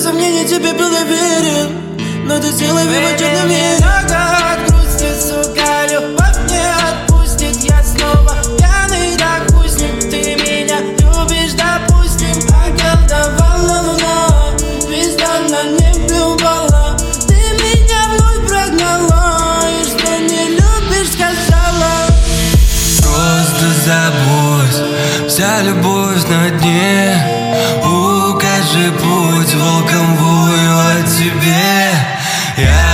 сомнений тебе было верен, но ты села в его черном мире. От грусти, сука, любовь не отпустит. Я снова пьяный, так пусть ты меня любишь, допустим. Околдовала луна, звезда на небе упала. Ты меня вновь прогнала, и что не любишь, сказала. Просто забудь, вся любовь на дне. Укажи путь, волком вою о тебе. Я